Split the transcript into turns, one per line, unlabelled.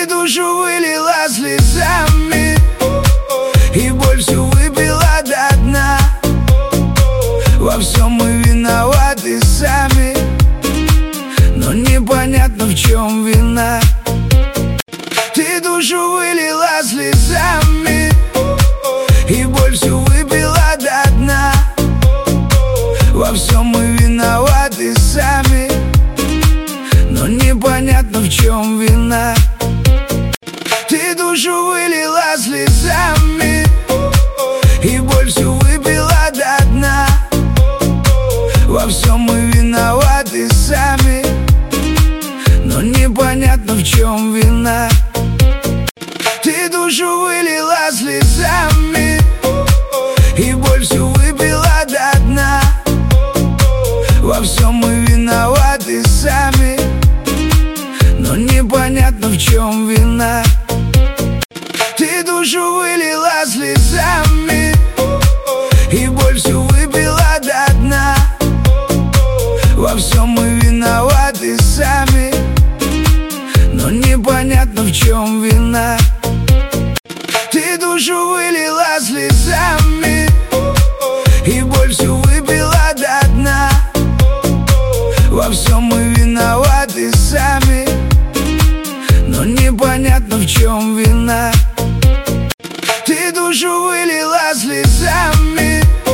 душу вылила слезами и боль всю выпила до дна. Во всем мы виноваты сами, но непонятно, в чем вина. Ты душу вылила слезами и боль всю выпила до дна. Во всем мы виноваты сами, но непонятно, в чем вина. Ты душу вылила слезами и боль всю выпила до дна. Во всем мы виноваты сами, но непонятно, в чем вина. Ты душу вылила слезами и боль всю выпила до дна. Во всем мы виноваты сами, но непонятно, в чем вина. Ты душу вылила слезами и боль всю выпила до дна. Во всем мы виноваты сами, но непонятно, в чем вина. Ты душу вылила слезами и боль всю выпила до дна. Во всем мы виноваты сами, но непонятно, в чем вина.